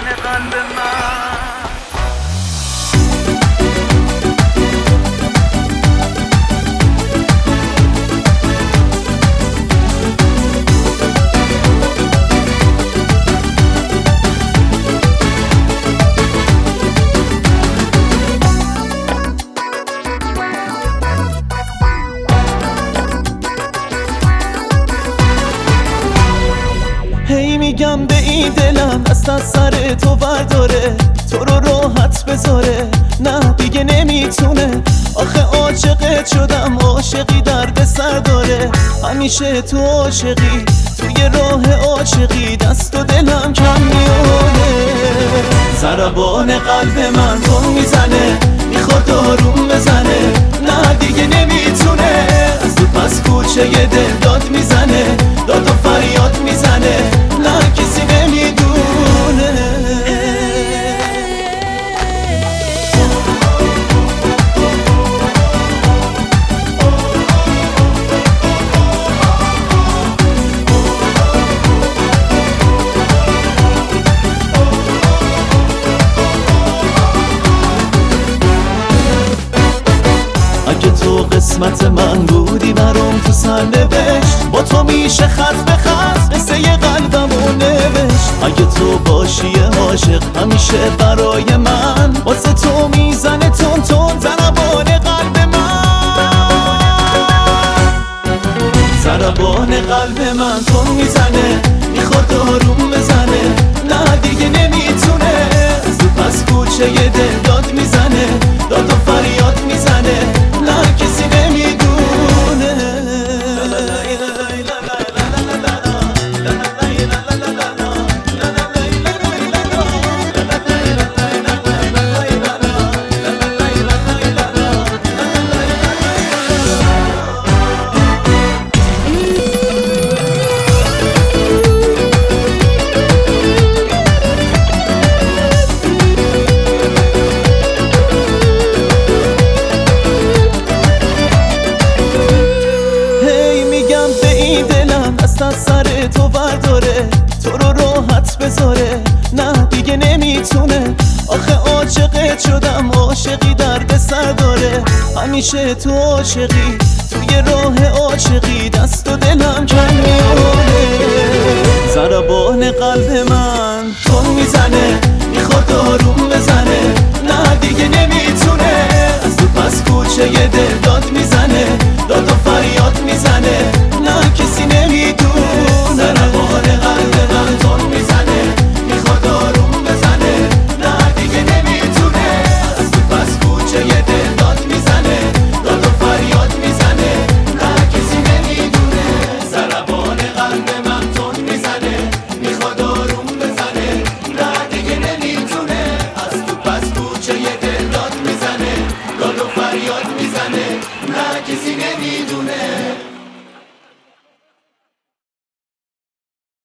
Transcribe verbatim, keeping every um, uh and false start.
قلب من. هی میگم به این دلم دست از سر تو برداره، تو رو راحت بذاره، نه دیگه نمیتونه. آخه عاشقت شدم، عاشقی درد سر داره. همیشه تو عاشقی، توی راه عاشقی دست و دلم کم میاره. ضربان قلب من تو میزنه، میخواد آروم بزنه، نه دیگه نمیتونه. از تو پس کوچه یه دل داد میزنه، داد و فریاد میزنه، نه کسی نمیدونه. اگه تو قسمت من بودی برام تو سرنوشت، با تو میشه خط به خط قصه ی قلبمو نوشت. اگه تو باشی عاشق همیشه برای من، واسه تو میزنه تون تون ضربان قلب من. ضربان قلب من تو میزنه، میخواد آروم بزنه، نه دیگه نمیتونه. از تو پس کوچه یه دل داد میزنه، داد و فریاد میزنه، نه کسی نمیدونه. دست از سر تو برداره، تو رو راحت بذاره، نه دیگه نمیتونه. آخه عاشقت شدم، عاشقی درد سر داره. همیشه تو عاشقی، توی راه عاشقی دست و دلم کم میاره. ضربان قلب من تو میزنه، میخواد آروم بزنه، نه دیگه نمیتونه. از تو پس کوچه یه دل داد میزنه،